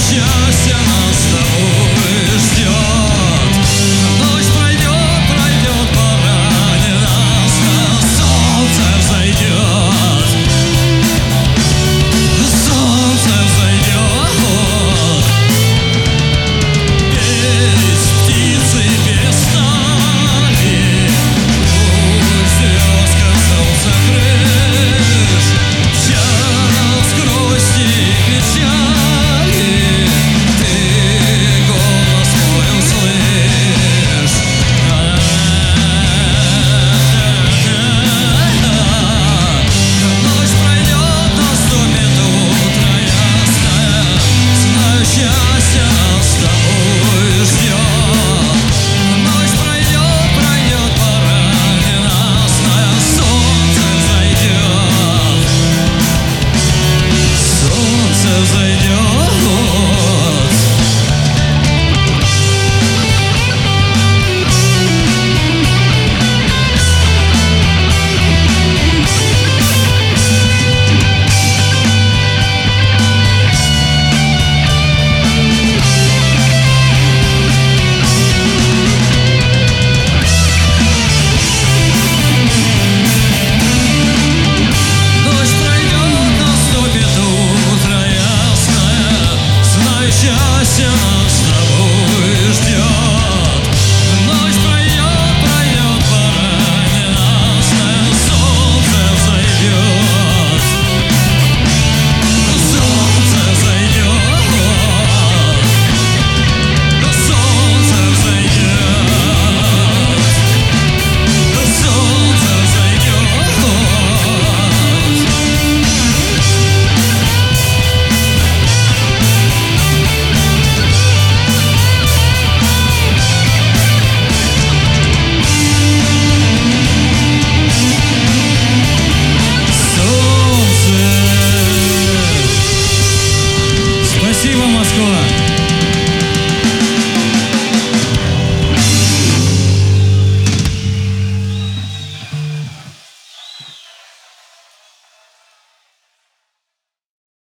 Счастье нас с тобой ждет. Ночь пройдет, пройдет, пора не нас, солнце взойдет. Солнце взойдет. Петь птицы перестали. Пусть звездка солнца крыш. Час грусти и печали. Ты голос мой услышь. Ночь пройдет, наступит утро ясное. Знаю, счастье нас с тобой ждет. Ночь пройдет, пройдет, пора ненастная. Солнце взойдет. Солнце взойдет. Ночь пройдет, наступит утро ясное. Знаю, счастье нас с тобой ждет. Ночь пройдет, пройдет, пора ненастная. Солнце взойдет. Солнце взойдет. Солнце взойдет. Солнце взойдет. Солнце. Спасибо, Москва.